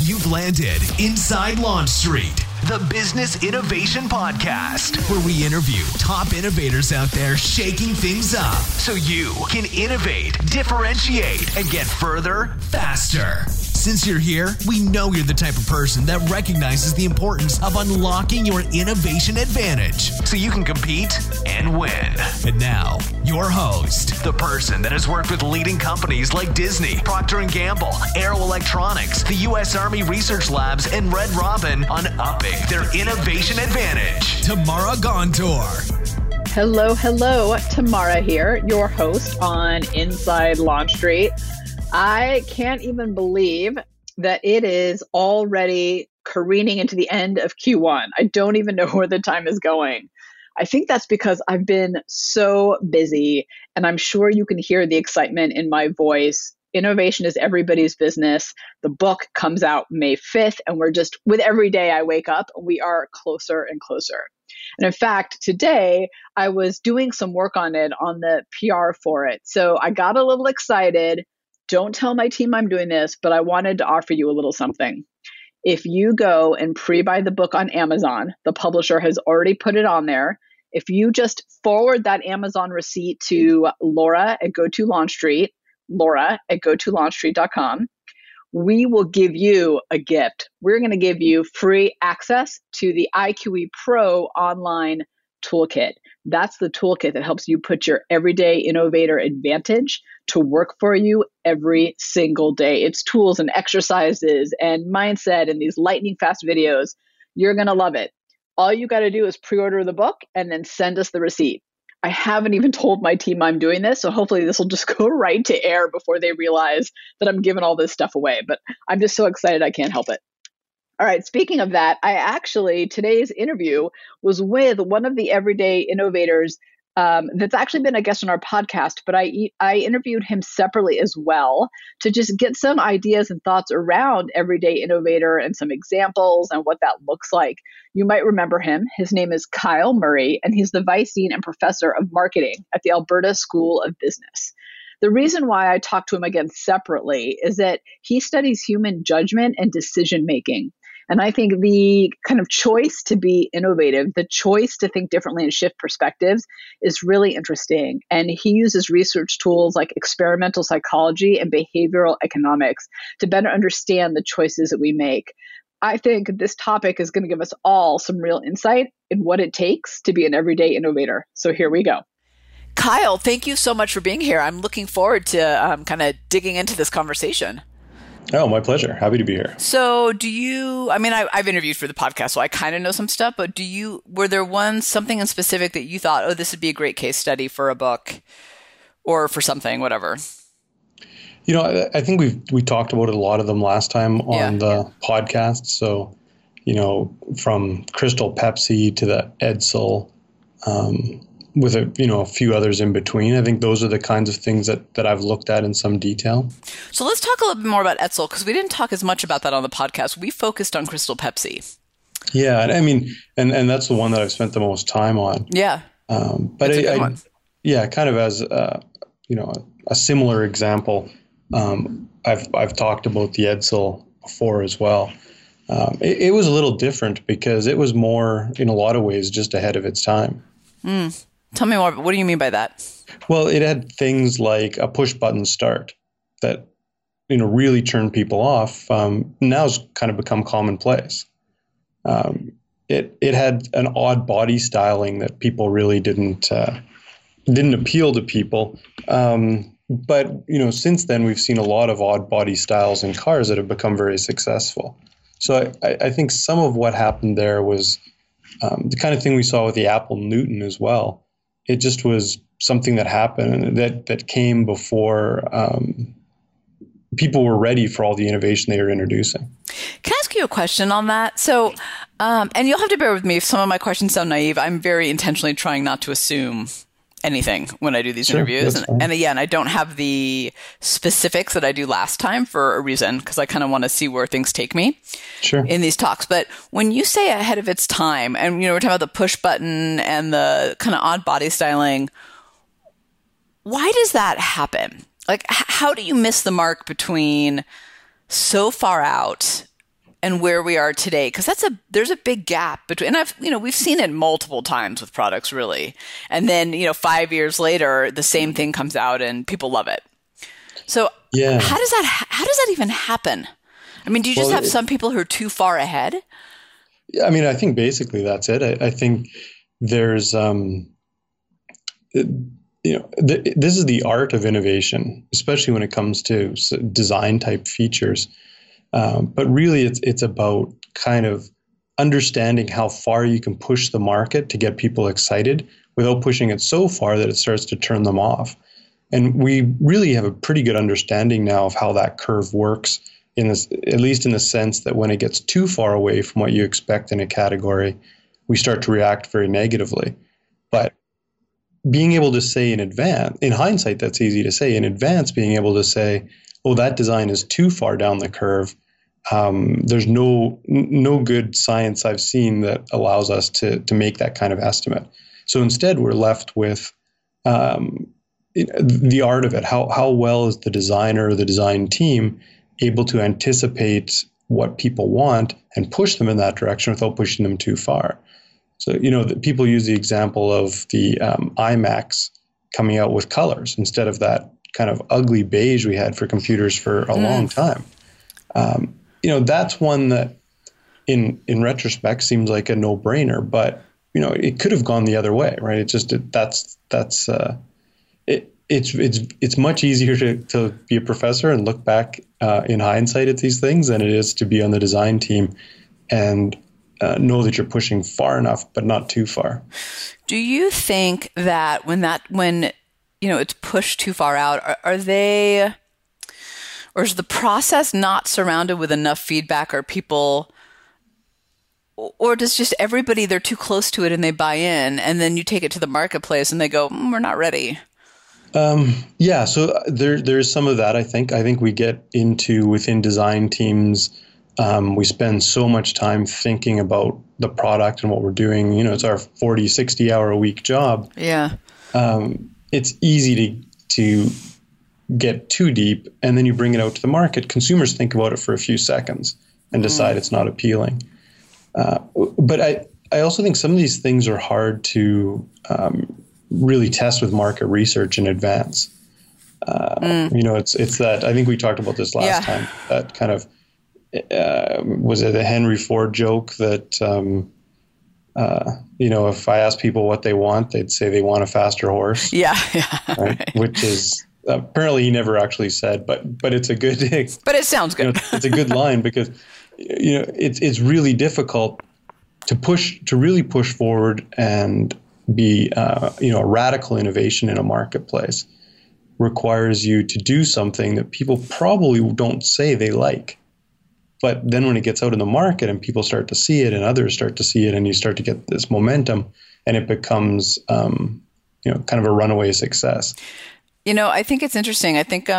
You've landed inside Launch Street, the Business Innovation Podcast, where we interview top innovators out there shaking things up so you can innovate, differentiate, and get further faster. Since you're here, we know you're the type of person that recognizes the importance of unlocking your innovation advantage so you can compete and win. And now, your host, the person that has worked with leading companies like Disney, Procter & Gamble, Aero Electronics, the U.S. Army Research Labs, and Red Robin on upping their innovation advantage. Tamara Gontor. Hello. Tamara here, your host on Inside Launch Street. I can't even believe that it is already careening into the end of Q1. I don't even know where the time is going. I think that's because I've been so busy, and I'm sure you can hear the excitement in my voice. Innovation is everybody's business. The book comes out May 5th, and we're just, with every day I wake up, we are closer and closer. And in fact, today I was doing some work on it, on the PR for it. So I got a little excited. Don't tell my team I'm doing this, but I wanted to offer you a little something. If you go and pre-buy the book on Amazon, the publisher has already put it on there. If you just forward that Amazon receipt to Laura at GoToLaunchStreet, Laura@GoToLaunchStreet.com, we will give you a gift. We're going to give you free access to the IQE Pro online toolkit. That's the toolkit that helps you put your everyday innovator advantage to work for you every single day. It's tools and exercises and mindset and these lightning fast videos. You're going to love it. All you got to do is pre-order the book and then send us the receipt. I haven't even told my team I'm doing this, so hopefully this will just go right to air before they realize that I'm giving all this stuff away. But I'm just so excited I can't help it. All right, speaking of that, today's interview was with one of the everyday innovators that's actually been a guest on our podcast, but I interviewed him separately as well to just get some ideas and thoughts around everyday innovator and some examples and what that looks like. You might remember him. His name is Kyle Murray, and he's the Vice Dean and Professor of Marketing at the Alberta School of Business. The reason why I talked to him again separately is that he studies human judgment and decision making. And I think the kind of choice to be innovative, the choice to think differently and shift perspectives is really interesting. And he uses research tools like experimental psychology and behavioral economics to better understand the choices that we make. I think this topic is going to give us all some real insight in what it takes to be an everyday innovator. So here we go. Kyle, thank you so much for being here. I'm looking forward to kind of digging into this conversation. Oh, my pleasure. Happy to be here. So I've interviewed for the podcast, so I kind of know some stuff, but were there something in specific that you thought, oh, this would be a great case study for a book or for something, whatever? You know, I think we talked about a lot of them last time on the podcast. So, you know, from Crystal Pepsi to the Edsel, with a few others in between. I think those are the kinds of things that I've looked at in some detail. So let's talk a little bit more about Edsel, because we didn't talk as much about that on the podcast. We focused on Crystal Pepsi. Yeah, and I mean, and that's the one that I've spent the most time on. Yeah, but kind of as a similar example. I've talked about the Edsel before as well. It was a little different because it was more, in a lot of ways, just ahead of its time. Tell me more. What do you mean by that? Well, it had things like a push button start that, really turned people off. Now's kind of become commonplace. It had an odd body styling that people really didn't appeal to people. But since then we've seen a lot of odd body styles in cars that have become very successful. So I think some of what happened there was the kind of thing we saw with the Apple Newton as well. It just was something that happened that came before people were ready for all the innovation they were introducing. Can I ask you a question on that? So, and you'll have to bear with me if some of my questions sound naive. I'm very intentionally trying not to assume anything when I do these interviews. And again, I don't have the specifics that I do last time for a reason, because I kind of want to see where things take me in these talks. But when you say ahead of its time, and we're talking about the push button and the kind of odd body styling, why does that happen? Like, how do you miss the mark between so far out and where we are today? Because there's a big gap between, and we've seen it multiple times with products, really. And then, 5 years later, the same thing comes out and people love it. So how does that even happen? I mean, do you just have some people who are too far ahead? I mean, I think basically that's it. I think there's, this is the art of innovation, especially when it comes to design type features. But really, it's about kind of understanding how far you can push the market to get people excited without pushing it so far that it starts to turn them off. And we really have a pretty good understanding now of how that curve works, at least in the sense that when it gets too far away from what you expect in a category, we start to react very negatively. But being able to say in advance, in hindsight, that's easy to say. In advance, being able to say, oh, that design is too far down the curve. There's no good science I've seen that allows us to make that kind of estimate. So instead, we're left with the art of it. How well is the designer or the design team able to anticipate what people want and push them in that direction without pushing them too far? So, people use the example of the iMacs coming out with colors instead of that kind of ugly beige we had for computers for a long time. That's one that in retrospect seems like a no-brainer, but, it could have gone the other way, right? It's much easier to be a professor and look back in hindsight at these things than it is to be on the design team and know that you're pushing far enough, but not too far. Do you think that when it's pushed too far out, or is the process not surrounded with enough feedback or people, or does just everybody, they're too close to it and they buy in, and then you take it to the marketplace and they go, we're not ready? So there's some of that, I think. I think we get into within design teams, we spend so much time thinking about the product and what we're doing. It's our 40, 60 hour a week job. Yeah. It's easy to get too deep, and then you bring it out to the market. Consumers think about it for a few seconds and decide it's not appealing. But I also think some of these things are hard to really test with market research in advance. It's that, I think we talked about this last time, that kind of, was it a Henry Ford joke that, if I ask people what they want, they'd say they want a faster horse. Yeah. Right? Which is apparently he never actually said, but it's a good. But it sounds good. It's a good line because it's really difficult to really push forward and be a radical innovation in a marketplace requires you to do something that people probably don't say they like. But then when it gets out in the market and people start to see it and others start to see it and you start to get this momentum and it becomes, kind of a runaway success. I think it's interesting. I think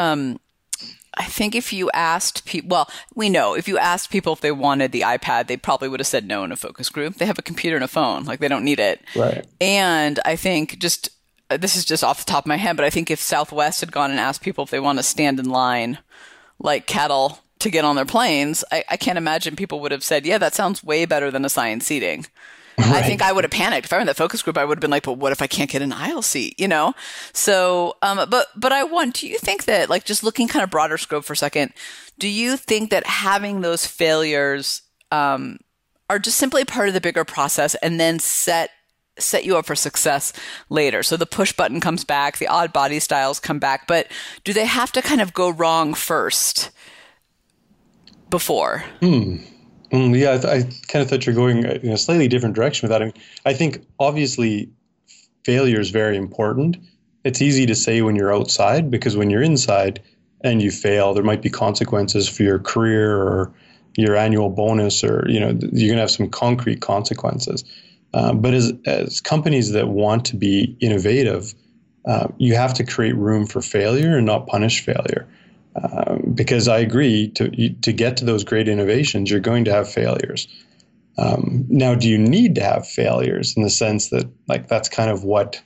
if you asked people, if you asked people if they wanted the iPad, they probably would have said no in a focus group. They have a computer and a phone. Like, they don't need it. Right. And I think this is just off the top of my head, but I think if Southwest had gone and asked people if they want to stand in line like cattle to get on their planes, I can't imagine people would have said, yeah, that sounds way better than assigned seating. Right. I think I would have panicked. If I were in that focus group, I would have been like, but what if I can't get an aisle seat, So, but do you think that, like, just looking kind of broader scope for a second, do you think that having those failures are just simply part of the bigger process and then set you up for success later? So the push button comes back, the odd body styles come back, but do they have to kind of go wrong first before? Yeah, I kind of thought you're going in a slightly different direction with that. I think obviously failure is very important. It's easy to say when you're outside, because when you're inside and you fail, there might be consequences for your career or your annual bonus, or you're going to have some concrete consequences. But as companies that want to be innovative, you have to create room for failure and not punish failure. Because I agree, to get to those great innovations, you're going to have failures. Now, do you need to have failures in the sense that, like, that's kind of what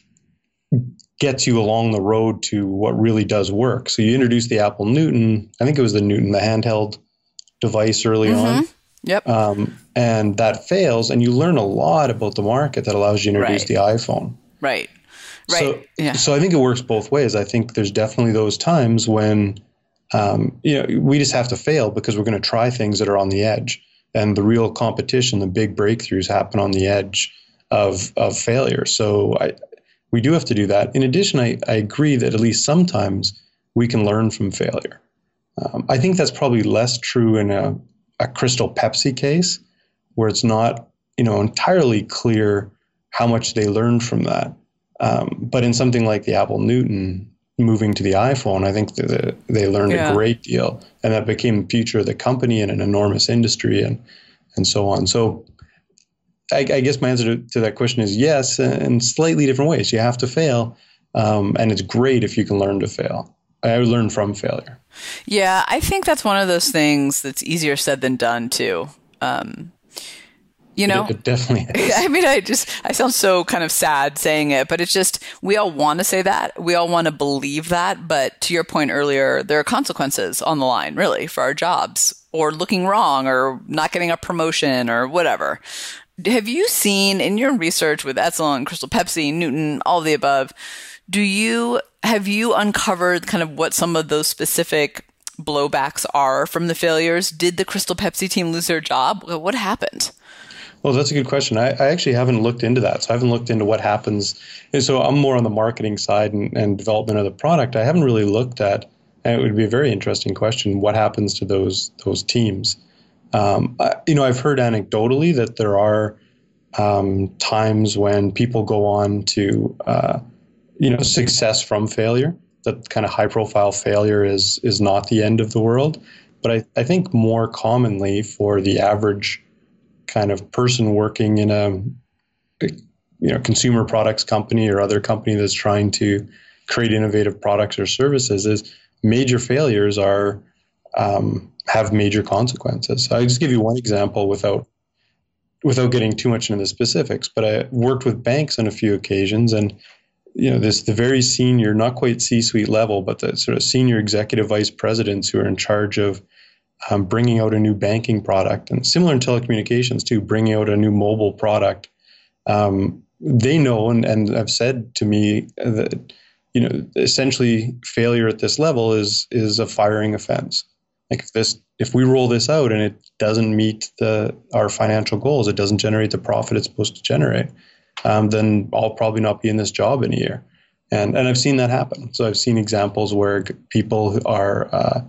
gets you along the road to what really does work? So you introduce the Apple Newton, I think it was the Newton, the handheld device early on. Yep. And that fails, and you learn a lot about the market that allows you to introduce the iPhone. Right. So I think it works both ways. I think there's definitely those times when, we just have to fail because we're going to try things that are on the edge, and the real competition, the big breakthroughs happen on the edge of failure. So we do have to do that. In addition, I agree that at least sometimes we can learn from failure. I think that's probably less true in a Crystal Pepsi case, where it's not, entirely clear how much they learned from that. But in something like the Apple Newton moving to the iPhone, I think that they learned a great deal, and that became the future of the company and an enormous industry and so on. So I guess my answer to that question is yes, in slightly different ways. You have to fail, and it's great if you can learn to fail. I learn from failure. Yeah, I think that's one of those things that's easier said than done too. It definitely is. I mean, I sound so kind of sad saying it, but it's just, we all want to say that. We all want to believe that. But to your point earlier, there are consequences on the line, really, for our jobs, or looking wrong, or not getting a promotion, or whatever. Have you seen in your research with Edsel, Crystal Pepsi, Newton, all the above, have you uncovered kind of what some of those specific blowbacks are from the failures? Did the Crystal Pepsi team lose their job? What happened? Well, that's a good question. I actually haven't looked into that. So I haven't looked into what happens. And so I'm more on the marketing side and development of the product. I haven't really looked at, and it would be a very interesting question, what happens to those teams. I've heard anecdotally that there are times when people go on to, success from failure, that kind of high profile failure is not the end of the world. But I think more commonly for the average kind of person working in a consumer products company or other company that's trying to create innovative products or services, is major failures have major consequences. So I'll just give you one example without getting too much into the specifics, but I worked with banks on a few occasions, and the very senior, not quite C-suite level, but the sort of senior executive vice presidents who are in charge of bringing out a new banking product, and similar in telecommunications too, bringing out a new mobile product. They know and have said to me that, essentially failure at this level is a firing offense. Like if we roll this out and it doesn't meet our financial goals, it doesn't generate the profit it's supposed to generate, then I'll probably not be in this job in a year. And I've seen that happen. So I've seen examples where people are,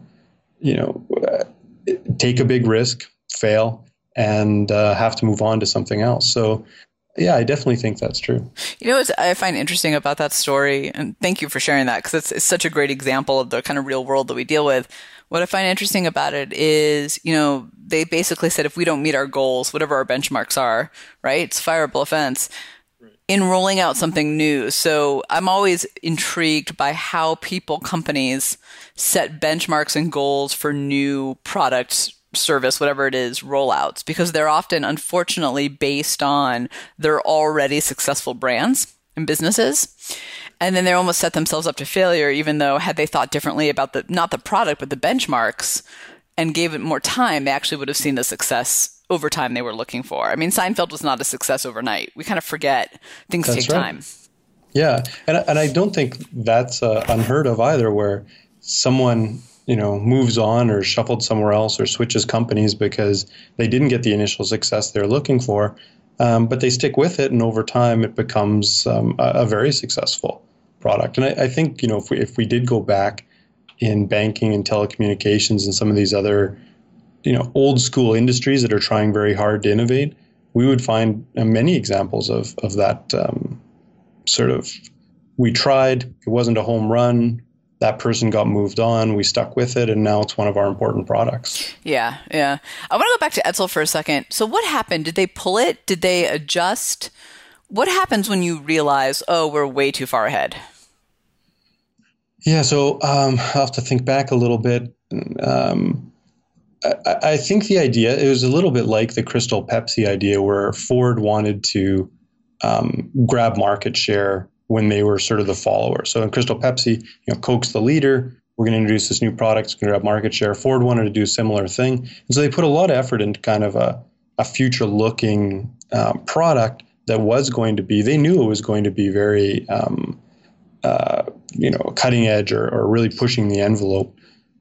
take a big risk, fail, and have to move on to something else. So, yeah, I definitely think that's true. What I find interesting about that story, and thank you for sharing that, because it's such a great example of the kind of real world that we deal with. What I find interesting about it is, they basically said if we don't meet our goals, whatever our benchmarks are, right, it's a fireable offense. In rolling out something new. So I'm always intrigued by how companies set benchmarks and goals for new products, service, whatever it is, rollouts, because they're often, unfortunately, based on their already successful brands and businesses. And then they almost set themselves up to failure, even though had they thought differently about not the product, but the benchmarks, and gave it more time, they actually would have seen the success over time they were looking for. I mean, Seinfeld was not a success overnight. We kind of forget things take time. Yeah. And I don't think that's unheard of either, where someone, moves on or shuffled somewhere else or switches companies because they didn't get the initial success they're looking for, but they stick with it. And over time, it becomes a very successful product. And I think, if we did go back in banking and telecommunications and some of these other old school industries that are trying very hard to innovate, we would find many examples of that sort of, we tried, it wasn't a home run, that person got moved on, we stuck with it, and now it's one of our important products. Yeah. I want to go back to Edsel for a second. So what happened? Did they pull it? Did they adjust? What happens when you realize, we're way too far ahead? Yeah, so I'll have to think back a little bit. I think the idea, it was a little bit like the Crystal Pepsi idea, where Ford wanted to grab market share when they were sort of the follower. So in Crystal Pepsi, Coke's the leader, we're going to introduce this new product. It's going to grab market share. Ford wanted to do a similar thing. And so they put a lot of effort into kind of a future-looking product that was going to be, they knew it was going to be very, cutting edge or really pushing the envelope.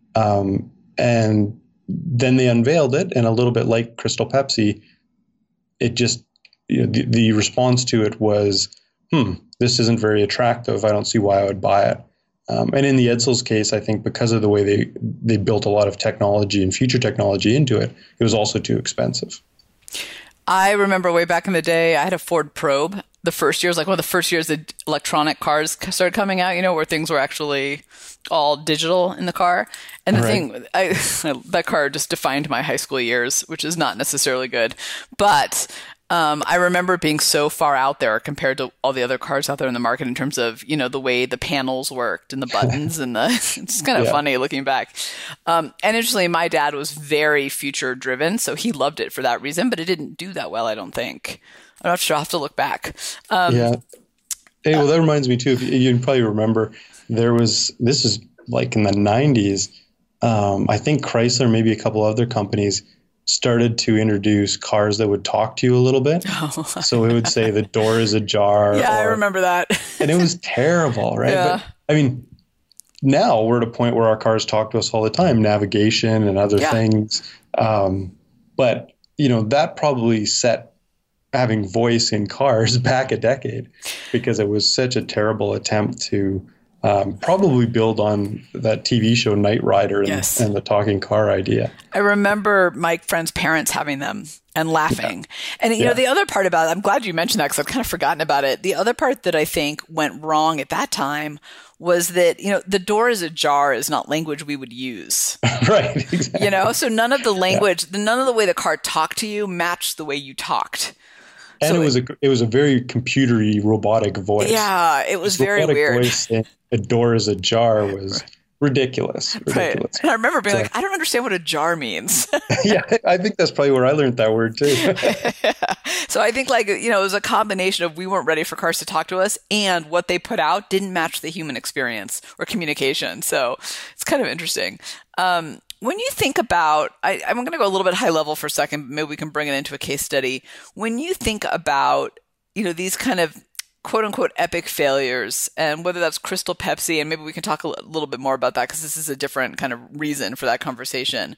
And then they unveiled it, and a little bit like Crystal Pepsi, it just, the response to it was, this isn't very attractive. I don't see why I would buy it. And in the Edsels case, I think because of the way they built a lot of technology and future technology into it, it was also too expensive. I remember way back in the day, I had a Ford Probe. The first year was like one of the first years that electronic cars started coming out, where things were actually all digital in the car. And the thing, that car just defined my high school years, which is not necessarily good. But I remember being so far out there compared to all the other cars out there in the market in terms of, the way the panels worked and the buttons and it's kind of funny looking back. And interestingly, my dad was very future driven, so he loved it for that reason, but it didn't do that well, I don't think. I'm not sure. I'll have to look back. Hey, well, that reminds me too, you probably remember this is like in the 90s. I think Chrysler, maybe a couple other companies started to introduce cars that would talk to you a little bit. So it would say the door is ajar. Yeah, I remember that. And it was terrible, right? Yeah. But I mean, now we're at a point where our cars talk to us all the time, navigation and other things. But, that probably set having voice in cars back a decade because it was such a terrible attempt to probably build on that TV show Knight Rider and the talking car idea. I remember my friend's parents having them and laughing. And, the other part about it, I'm glad you mentioned that because I've kind of forgotten about it. The other part that I think went wrong at that time was that, the door is ajar is not language we would use. Right, exactly. So none of the language, none of the way the car talked to you matched the way you talked. And it was a very computery, robotic voice. Yeah, it was very weird. Voice saying a door is ajar was ridiculous. Right. And I remember being like, I don't understand what a jar means. Yeah, I think that's probably where I learned that word too. So I think it was a combination of we weren't ready for cars to talk to us and what they put out didn't match the human experience or communication. So it's kind of interesting. When you think about, I'm going to go a little bit high level for a second, but maybe we can bring it into a case study. When you think about, these kind of quote unquote epic failures, and whether that's Crystal Pepsi, and maybe we can talk a little bit more about that because this is a different kind of reason for that conversation.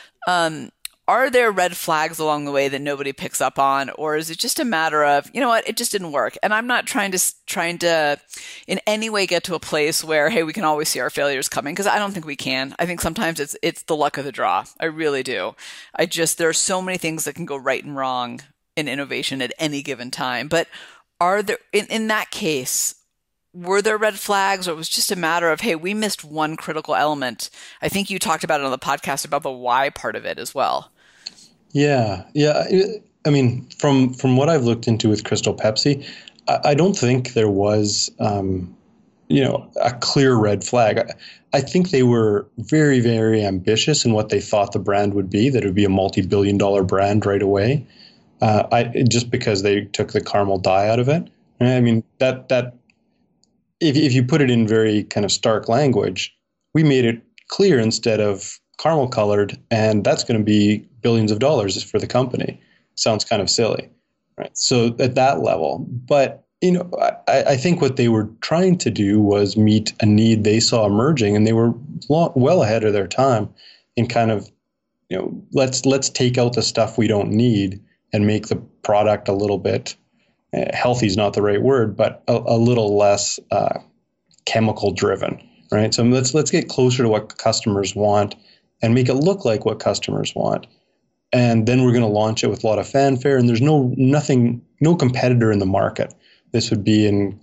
Are there red flags along the way that nobody picks up on, or is it just a matter of, it just didn't work? And I'm not trying to in any way get to a place where, hey, we can always see our failures coming, because I don't think we can. I think sometimes it's the luck of the draw. I really do. There are so many things that can go right and wrong in innovation at any given time. But are there, in that case, were there red flags, or it was just a matter of, hey, we missed one critical element? I think you talked about it on the podcast about the why part of it as well. Yeah. I mean, from what I've looked into with Crystal Pepsi, I don't think there was, a clear red flag. I think they were very, very ambitious in what they thought the brand would be, that it would be a multi-billion-dollar brand right away. Just because they took the caramel dye out of it. I mean, that if you put it in very kind of stark language, we made it clear instead of caramel colored, and that's going to be billions of dollars for the company. Sounds kind of silly, right? So at that level, but I think what they were trying to do was meet a need they saw emerging, and they were well ahead of their time in kind of, let's take out the stuff we don't need and make the product a little bit healthy is not the right word, but a little less chemical driven, right? So let's get closer to what customers want and make it look like what customers want. And then we're going to launch it with a lot of fanfare, and there's no competitor in the market. This would be in,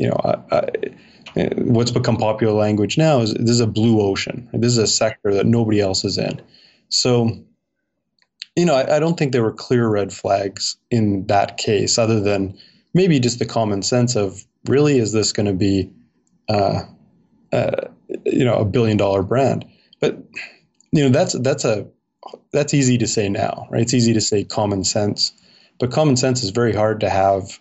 what's become popular language now is this is a blue ocean. This is a sector that nobody else is in. So, I don't think there were clear red flags in that case, other than maybe just the common sense of, really, is this going to be, a $1 billion brand? But, that's easy to say now, right? It's easy to say common sense, but common sense is very hard to have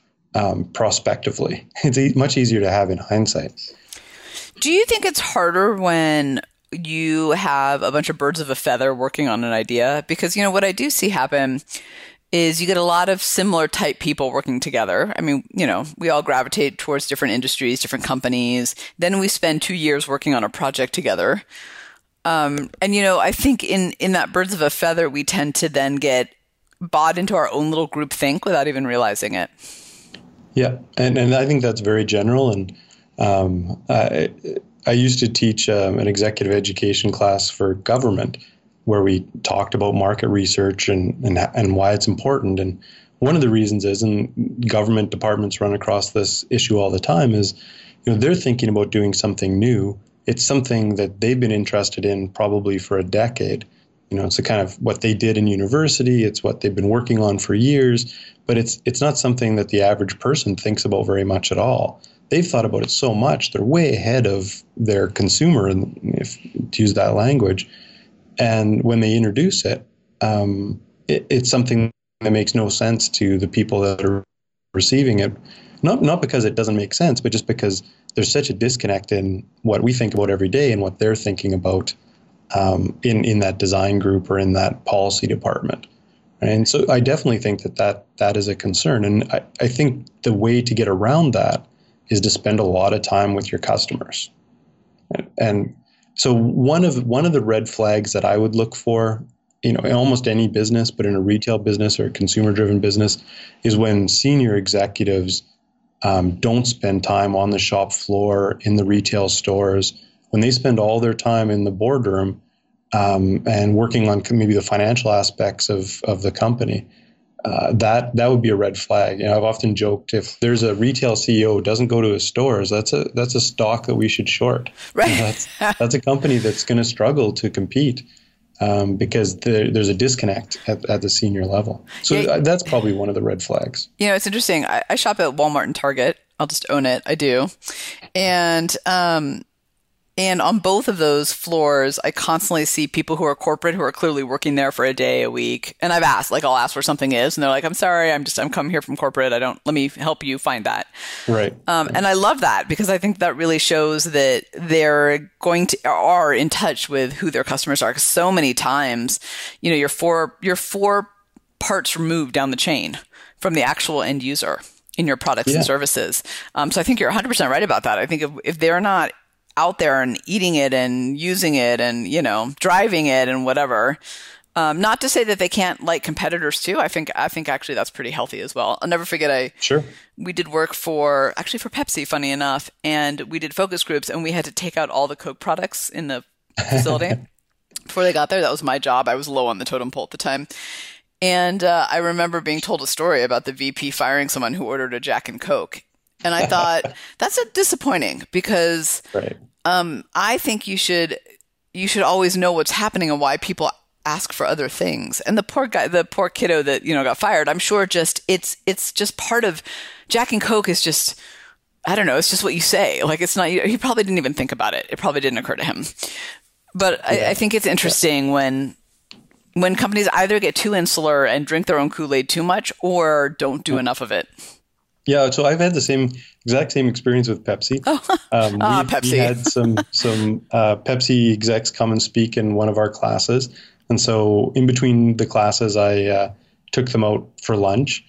prospectively. It's much easier to have in hindsight. Do you think it's harder when you have a bunch of birds of a feather working on an idea, because, what I do see happen is you get a lot of similar type people working together. I mean, we all gravitate towards different industries, different companies. Then we spend 2 years working on a project together. And, I think in that birds of a feather, we tend to then get bought into our own little group think without even realizing it. Yeah. And I think that's very general. And I used to teach an executive education class for government, where we talked about market research and why it's important. And one of the reasons is, and government departments run across this issue all the time, is, they're thinking about doing something new. It's something that they've been interested in probably for a decade. It's a kind of what they did in university. It's what they've been working on for years, but it's not something that the average person thinks about very much at all. They've thought about it so much. They're way ahead of their consumer, and if to use that language. And when they introduce it, it's something that makes no sense to the people that are receiving it. Not because it doesn't make sense, but just because there's such a disconnect in what we think about every day and what they're thinking about in that design group or in that policy department. And so I definitely think that is a concern. And I think the way to get around that is to spend a lot of time with your customers. And so one of the red flags that I would look for, in almost any business, but in a retail business or a consumer-driven business, is when senior executives don't spend time on the shop floor, in the retail stores, when they spend all their time in the boardroom and working on maybe the financial aspects of the company. That would be a red flag. I've often joked, if there's a retail CEO who doesn't go to his stores, that's a stock that we should short. Right. That's a company that's going to struggle to compete because there's a disconnect at the senior level. So that's probably one of the red flags. It's interesting. I shop at Walmart and Target. I'll just own it. I do. And on both of those floors, I constantly see people who are corporate, who are clearly working there for a day, a week. And I've asked, I'll ask where something is. And they're like, I'm sorry, I'm coming here from corporate. Let me help you find that. Right. And I love that, because I think that really shows that they're are in touch with who their customers are. Because so many times, you're four parts removed down the chain from the actual end user in your products and services. So I think you're 100% right about that. I think if they're not out there and eating it and using it and, driving it and whatever. Not to say that they can't like competitors too. I think actually that's pretty healthy as well. I'll never forget we did work for Pepsi, funny enough, and we did focus groups, and we had to take out all the Coke products in the facility before they got there. That was my job. I was low on the totem pole at the time. And I remember being told a story about the VP firing someone who ordered a Jack and Coke. And I thought, that's disappointing, because I think you should always know what's happening and why people ask for other things. And the poor kiddo that, got fired, I'm sure it's just part of Jack and Coke is just, I don't know, it's just what you say. It's not, he probably didn't even think about it. It probably didn't occur to him. But I think it's interesting when companies either get too insular and drink their own Kool-Aid too much, or don't do enough of it. Yeah, so I've had the exact same experience with Pepsi. Pepsi. We had some Pepsi execs come and speak in one of our classes, and so in between the classes, I took them out for lunch.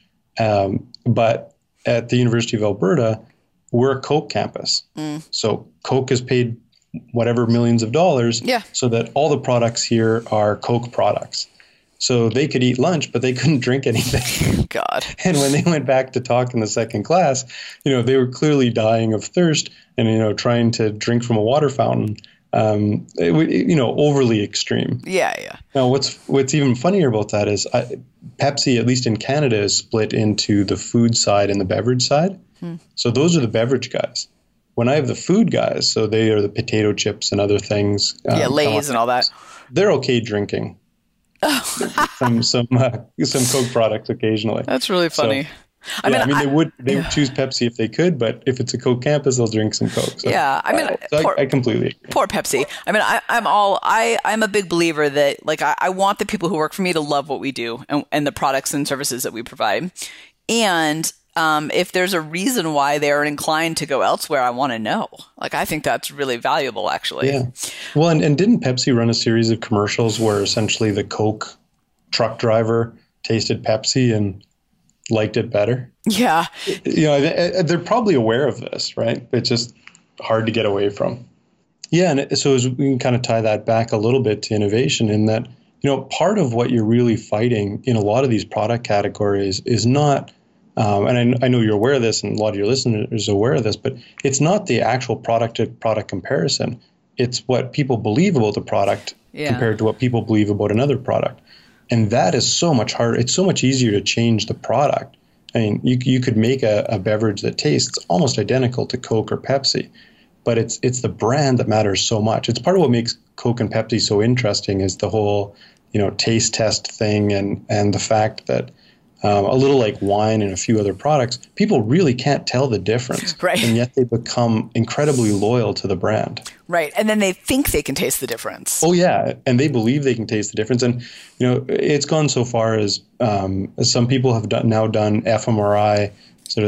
But at the University of Alberta, we're a Coke campus, so Coke has paid whatever millions of dollars, so that all the products here are Coke products. So they could eat lunch, but they couldn't drink anything. God. And when they went back to talk in the second class, they were clearly dying of thirst and, trying to drink from a water fountain, overly extreme. Yeah. Now, what's even funnier about that is Pepsi, at least in Canada, is split into the food side and the beverage side. So those are the beverage guys. When I have the food guys, so they are the potato chips and other things. Lays and all that. They're okay drinking. some Coke products occasionally. That's really funny. So, they would choose Pepsi if they could, but if it's a Coke campus, they'll drink some Coke. So, I completely agree. Poor Pepsi. I'm a big believer that I want the people who work for me to love what we do and the products and services that we provide. And if there's a reason why they're inclined to go elsewhere, I want to know. Like, I think that's really valuable, actually. Yeah. Well, and didn't Pepsi run a series of commercials where essentially the Coke truck driver tasted Pepsi and liked it better? Yeah. They're probably aware of this, right? It's just hard to get away from. Yeah. And so as we can kind of tie that back a little bit to innovation, in that, part of what you're really fighting in a lot of these product categories is not, and I know you're aware of this and a lot of your listeners are aware of this, but it's not the actual product to product comparison. It's what people believe about the product compared to what people believe about another product. And that is so much harder. It's so much easier to change the product. I mean, you could make a beverage that tastes almost identical to Coke or Pepsi, but it's the brand that matters so much. It's part of what makes Coke and Pepsi so interesting, is the whole, taste test thing, and the fact that a little like wine and a few other products, people really can't tell the difference. Right. And yet they become incredibly loyal to the brand. Right. And then they think they can taste the difference. Oh, yeah. And they believe they can taste the difference. And, it's gone so far as some people have now done fMRI, sort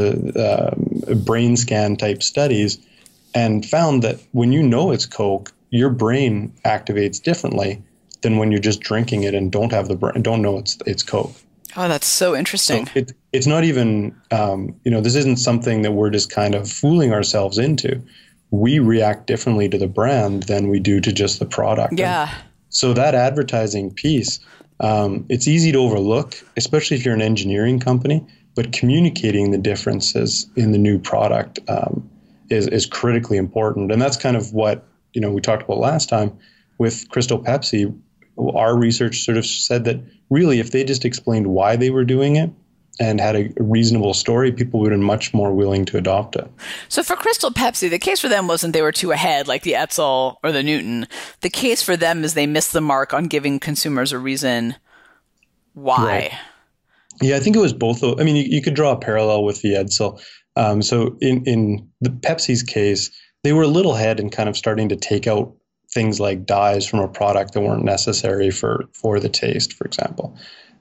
of brain scan type studies, and found that when it's Coke, your brain activates differently than when you're just drinking it and don't know it's Coke. Oh, that's so interesting. So it's not even, this isn't something that we're just kind of fooling ourselves into. We react differently to the brand than we do to just the product. Yeah. And so that advertising piece, it's easy to overlook, especially if you're an engineering company, but communicating the differences in the new product is critically important. And that's kind of what, we talked about last time with Crystal Pepsi. Our research sort of said that really, if they just explained why they were doing it and had a reasonable story, people would have been much more willing to adopt it. So for Crystal Pepsi, the case for them wasn't they were too ahead like the Edsel or the Newton. The case for them is they missed the mark on giving consumers a reason why. Right. Yeah, I think it was both. I mean, you could draw a parallel with the Edsel. So in the Pepsi's case, they were a little ahead in kind of starting to take out things like dyes from a product that weren't necessary for the taste, for example.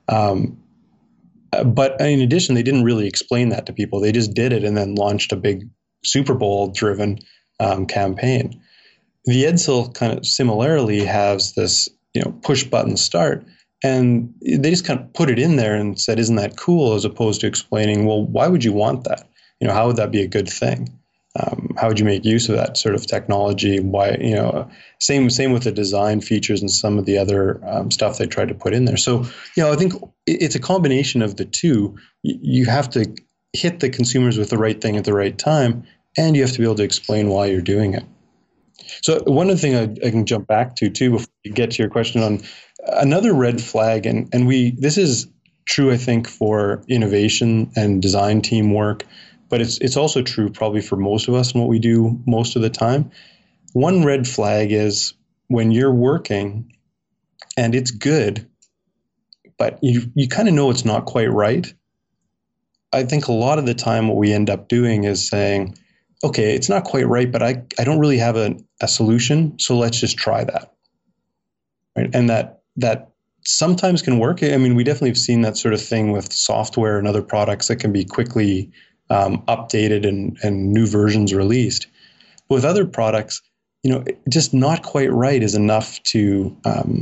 But in addition, they didn't really explain that to people. They just did it and then launched a big Super Bowl-driven campaign. The Edsel kind of similarly has this, push button start, and they just kind of put it in there and said, "Isn't that cool?" As opposed to explaining, well, why would you want that? How would that be a good thing? How would you make use of that sort of technology? Why, same with the design features and some of the other stuff they tried to put in there. So, I think it's a combination of the two. You have to hit the consumers with the right thing at the right time, and you have to be able to explain why you're doing it. So one other thing I can jump back to too, before you get to your question on another red flag, and this is true, I think, for innovation and design teamwork, but it's also true probably for most of us and what we do most of the time. One red flag is when you're working and it's good, but you kind of know it's not quite right. I think a lot of the time what we end up doing is saying, okay, it's not quite right, but I don't really have a solution, so let's just try that. Right? And that sometimes can work. I mean, we definitely have seen that sort of thing with software and other products that can be quickly updated and new versions released. But with other products, just not quite right is enough to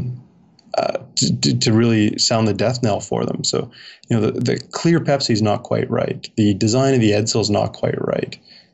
really sound the death knell for them. So, the clear Pepsi is not quite right. The design of the Edsel is not quite right.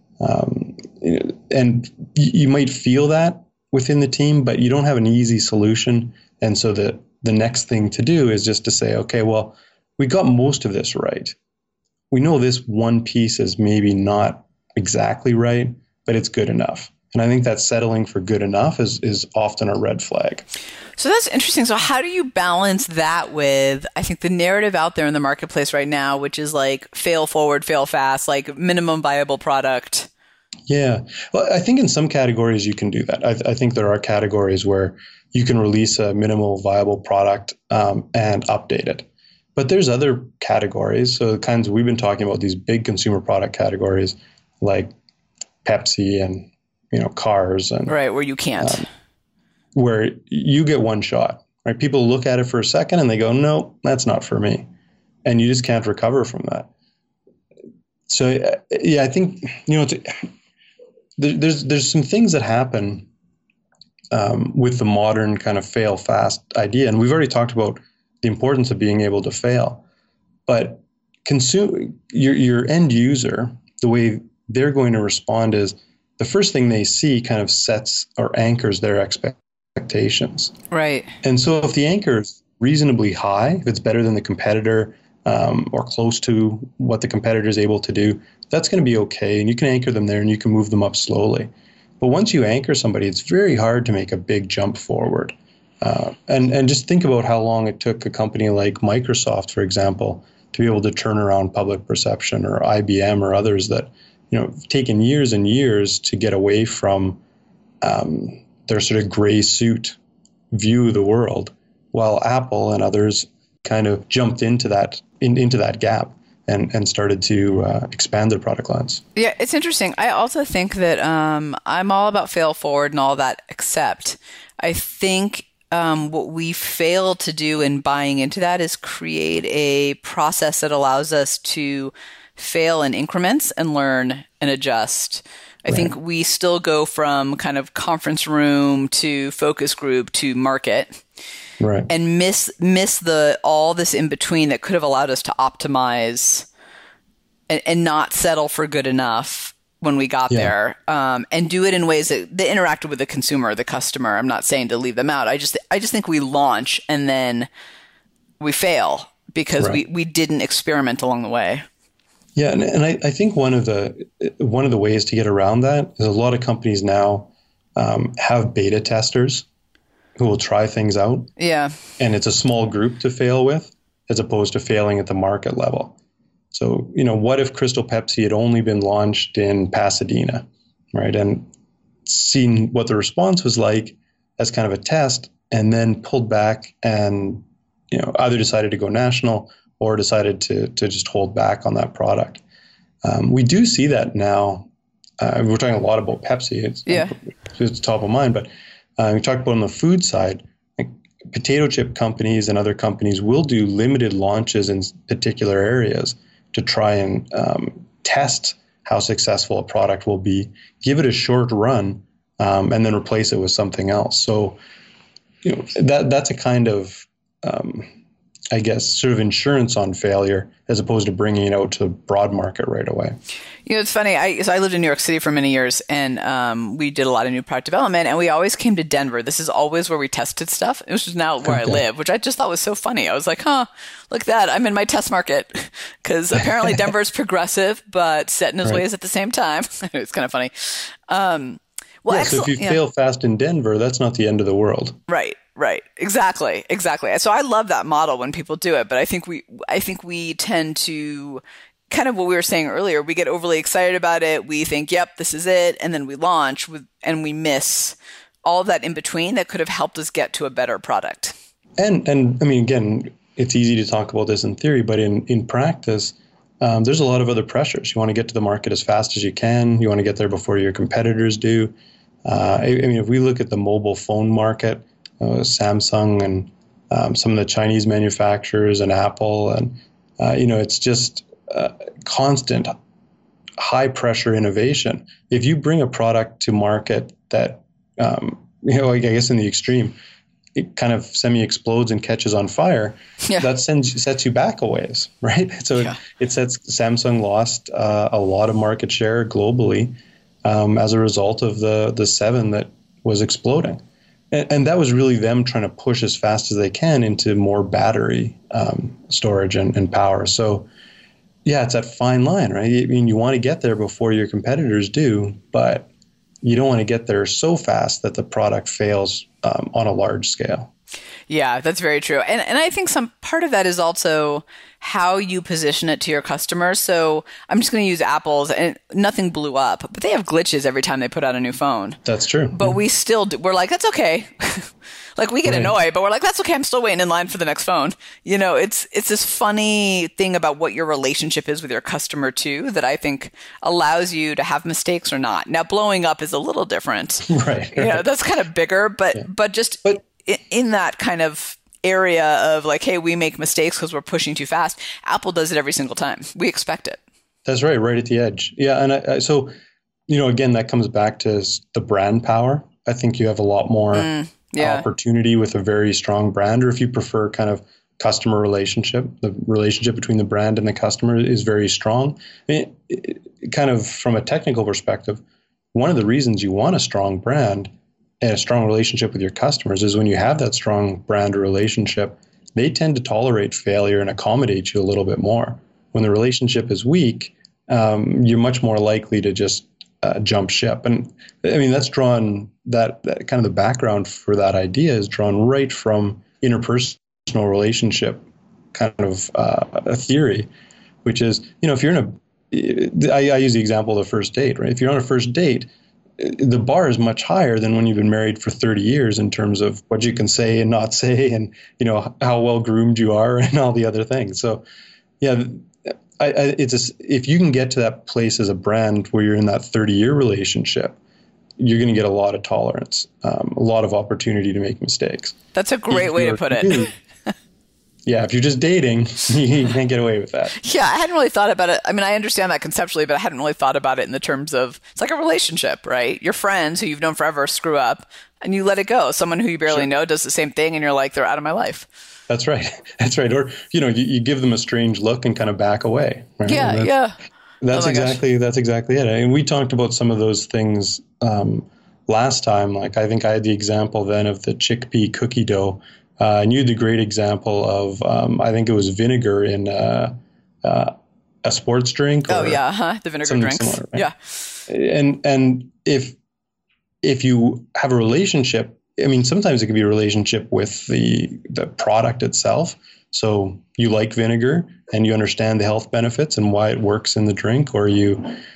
And you might feel that within the team, but you don't have an easy solution. And so the next thing to do is just to say, okay, well, we got most of this right. We know this one piece is maybe not exactly right, but it's good enough. And I think that settling for good enough is often a red flag. So that's interesting. So how do you balance that with, I think, the narrative out there in the marketplace right now, which is like fail forward, fail fast, like minimum viable product? Yeah. Well, I think in some categories you can do that. I think there are categories where you can release a minimal viable product and update it. But there's other categories. So the kinds we've been talking about, these big consumer product categories like Pepsi and cars and right, where you can't. Where you get one shot, right? People look at it for a second and they go, no, that's not for me. And you just can't recover from that. So yeah, I think there's some things that happen with the modern kind of fail fast idea, and we've already talked about the importance of being able to fail. But your end user, the way they're going to respond is the first thing they see kind of sets or anchors their expectations. Right. And so if the anchor is reasonably high, if it's better than the competitor or close to what the competitor is able to do, that's going to be okay. And you can anchor them there and you can move them up slowly. But once you anchor somebody, it's very hard to make a big jump forward. And just think about how long it took a company like Microsoft, for example, to be able to turn around public perception, or IBM or others that, taken years and years to get away from their sort of gray suit view of the world, while Apple and others kind of jumped into that gap and started to expand their product lines. Yeah, it's interesting. I also think that I'm all about fail forward and all that, except I think what we fail to do in buying into that is create a process that allows us to fail in increments and learn and adjust. I think we still go from kind of conference room to focus group to market. Right. And miss all this in between that could have allowed us to optimize and not settle for good enough when we got there, and do it in ways that interacted with the consumer, the customer. I'm not saying to leave them out. I just think we launch and then we fail because we didn't experiment along the way. Yeah, and I think one of the ways to get around that is a lot of companies now have beta testers who will try things out. Yeah. And it's a small group to fail with, as opposed to failing at the market level. So, what if Crystal Pepsi had only been launched in Pasadena, right? And seen what the response was like as kind of a test, and then pulled back and, either decided to go national or decided to just hold back on that product. We do see that now. We're talking a lot about Pepsi. It's top of mind, but we talked about on the food side, like potato chip companies and other companies will do limited launches in particular areas to try and test how successful a product will be, give it a short run, and then replace it with something else. So, that's a kind of, I guess, sort of insurance on failure, as opposed to bringing it out to the broad market right away. It's funny. I lived in New York City for many years, and we did a lot of new product development, and we always came to Denver. This is always where we tested stuff. It was just now where I live, which I just thought was so funny. I was like, look at that. I'm in my test market, because apparently Denver's progressive, but set in his ways at the same time. It's kind of funny. So if you fail fast in Denver, that's not the end of the world. Right. Exactly. So I love that model when people do it, but I think we tend to kind of what we were saying earlier. We get overly excited about it. We think, yep, this is it. And then we launch and we miss all of that in between that could have helped us get to a better product. And I mean, again, it's easy to talk about this in theory, but in practice, there's a lot of other pressures. You want to get to the market as fast as you can. You want to get there before your competitors do. I mean, if we look at the mobile phone market, Samsung and some of the Chinese manufacturers and Apple, and it's just constant high pressure innovation. If you bring a product to market that I guess in the extreme, it kind of semi explodes and catches on fire, that sets you back a ways, right? So it sets Samsung lost a lot of market share globally as a result of the 7 that was exploding. And that was really them trying to push as fast as they can into more battery storage and power. So, it's that fine line, right? I mean, you want to get there before your competitors do, but you don't want to get there so fast that the product fails on a large scale. Yeah, that's very true. And I think some part of that is also how you position it to your customers. So I'm just going to use Apple's, and nothing blew up, but they have glitches every time they put out a new phone. That's true. But we still we're like, that's okay. Like we get annoyed, but we're like, that's okay. I'm still waiting in line for the next phone. It's this funny thing about what your relationship is with your customer too, that I think allows you to have mistakes or not. Now blowing up is a little different. Right. That's kind of bigger, but in that kind of area of like, hey, we make mistakes because we're pushing too fast. Apple does it every single time. We expect it. That's right at the edge. Yeah, and so, again, that comes back to the brand power. I think you have a lot more opportunity with a very strong brand, or if you prefer kind of customer relationship, the relationship between the brand and the customer is very strong. Kind of from a technical perspective, one of the reasons you want a strong brand and a strong relationship with your customers is when you have that strong brand or relationship, they tend to tolerate failure and accommodate you a little bit more. When the relationship is weak, you're much more likely to just jump ship. And I mean, that's drawn that kind of the background for that idea is drawn right from interpersonal relationship kind of a theory, which is, if you're I use the example of the first date, right? If you're on a first date, the bar is much higher than when you've been married for 30 years in terms of what you can say and not say, and, how well groomed you are and all the other things. So, yeah, if you can get to that place as a brand where you're in that 30-year relationship, you're going to get a lot of tolerance, a lot of opportunity to make mistakes. That's a great way to put it. Yeah, if you're just dating, you can't get away with that. Yeah, I hadn't really thought about it. I mean, I understand that conceptually, but I hadn't really thought about it in the terms of, it's like a relationship, right? Your friends who you've known forever screw up, and you let it go. Someone who you barely know does the same thing, and you're like, they're out of my life. That's right. That's right. Or, you give them a strange look and kind of back away. Right? Yeah. That's exactly it. And we talked about some of those things last time. Like, I think I had the example then of the chickpea cookie dough. And you had the great example of, I think it was vinegar in a sports drink. The vinegar drinks. Similar, right? Yeah. And if you have a relationship, I mean, sometimes it can be a relationship with the product itself. So you like vinegar and you understand the health benefits and why it works in the drink, or you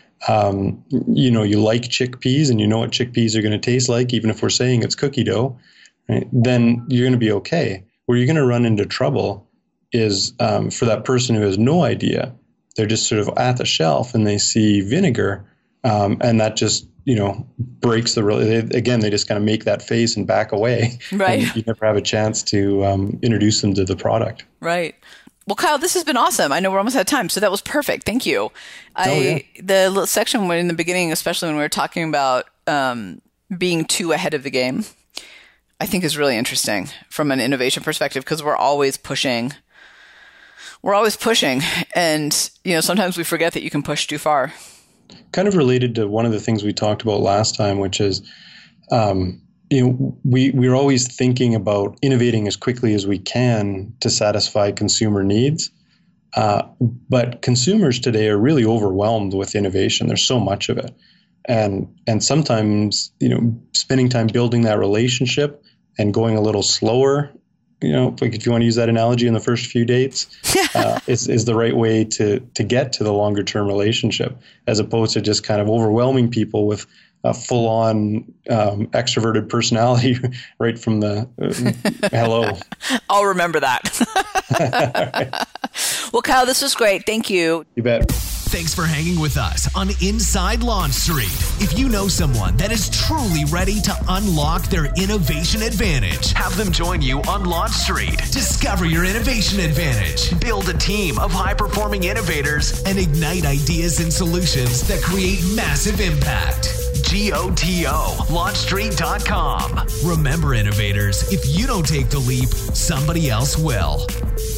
like chickpeas and you know what chickpeas are going to taste like, even if we're saying it's cookie dough. Right, then you're going to be okay. Where you're going to run into trouble is for that person who has no idea. They're just sort of at the shelf and they see vinegar, and that just breaks again, they just kind of make that face and back away. Right. And you never have a chance to introduce them to the product. Right. Well, Kyle, this has been awesome. I know we're almost out of time, so that was perfect. Thank you. The little section in the beginning, especially when we were talking about being too ahead of the game, I think is really interesting from an innovation perspective, because we're always pushing. And, sometimes we forget that you can push too far. Kind of related to one of the things we talked about last time, which is, we're always thinking about innovating as quickly as we can to satisfy consumer needs. But consumers today are really overwhelmed with innovation. There's so much of it. And sometimes, spending time building that relationship and going a little slower, like if you want to use that analogy in the first few dates, is the right way to get to the longer term relationship, as opposed to just kind of overwhelming people with a full on extroverted personality right from the hello. I'll remember that. Right. Well, Kyle, this was great. Thank you. You bet. Thanks for hanging with us on Inside Launch Street. If you know someone that is truly ready to unlock their innovation advantage, have them join you on Launch Street. Discover your innovation advantage. Build a team of high-performing innovators and ignite ideas and solutions that create massive impact. GOTO, launchstreet.com. Remember, innovators, if you don't take the leap, somebody else will.